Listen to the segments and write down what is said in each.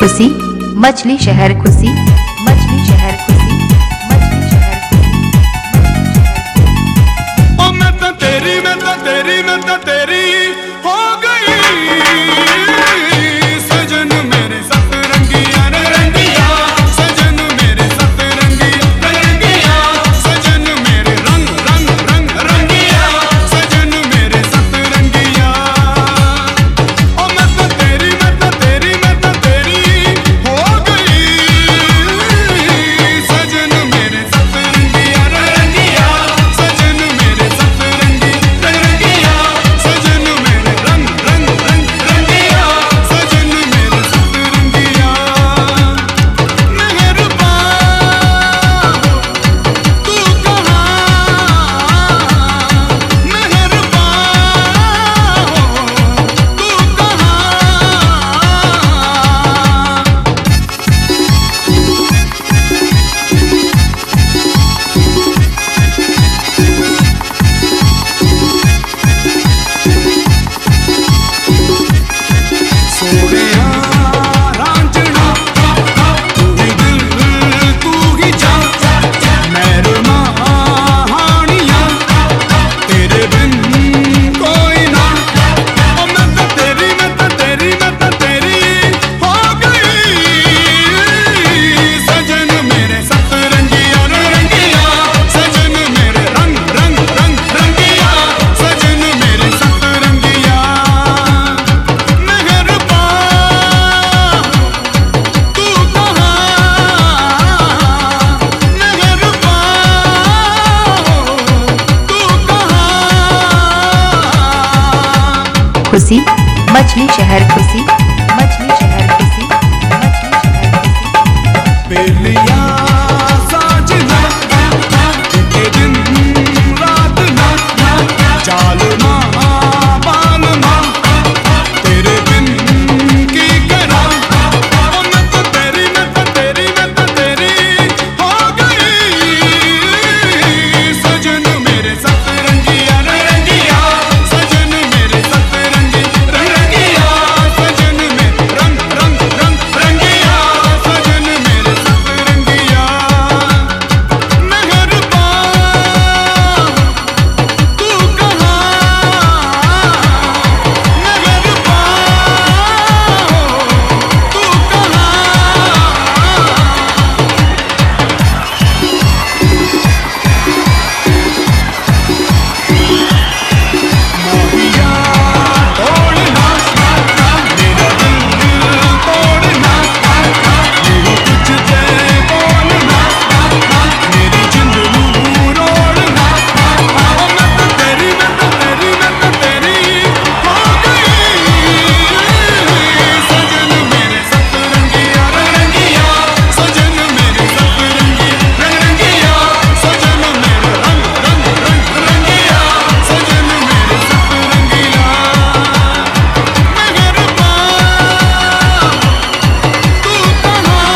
खुशी मछली शहर, खुशी मछली शहर, खुशी मछली शहर, ओ मैं तो तेरी हो गई सजन मेरे सतरंगिया रंगिया, सजन मेरे सतरंगी रंगिया, सजन मेरे रंग रंग रंग रंगिया, सजन मेरे सतरंगिया। ओ मैं तो तेरी हो गई सजन मेरे सतरंगिया रंगिया, सजन मेरे सतरंगी रंगिया, सजन मेरे रंग रंग रंग रंगिया, सजन मेरे सतरंगिया। मेहरबान तू कहाँ, सोनिया रांझना तू ही दिल तू ही जान, मेहरमा हानिया तेरे बिन कोई ना। ओ मैं तो तेरी हो गई सजन मेरे सतरंगिया रंगिया, सजन मेरे रंग रंग रंग रंगिया, सजन मेरे सतरंगिया। मेहरबान तू कहाँ, खुशी मछली शहर, खुशी मछली शहर, खुशी मछली शहर, खुशी बेलिया साजना के दिन रात ना चालना बालना तेरे बिन की करा। ओ मैं तो तेरी हो गई सजन मेरे सतरंगिया रंगिया, सजन मेरे सतरंगी रंगिया, सजन में रंग रंग रंग रंगिया, सजन मेरे सतरंगिया। मेहरबान तू कहाँ, माहिया तोड़ना मेरा दिल तोड़ना, मेरी तुझसे बोलना मेरी जिंदगी रोड़ना। ओ मैं तो तेरी हो गई सजन मेरे सतरंगिया रंगिया, सजन मेरे सतरंगी रंगिया, सजन मेरे रंग रंग रंग रंगिया, सजन मेरे सतरंगिया। मेहरबान तू कहाँ,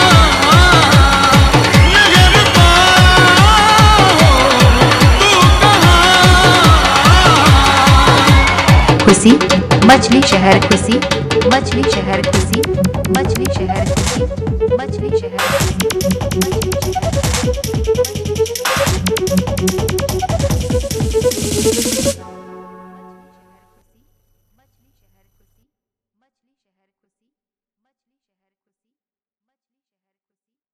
खुशी मछली शहर, खुशी मछली शहर, खुशी मछली शहर, खुशी मछली शहर, खुशी।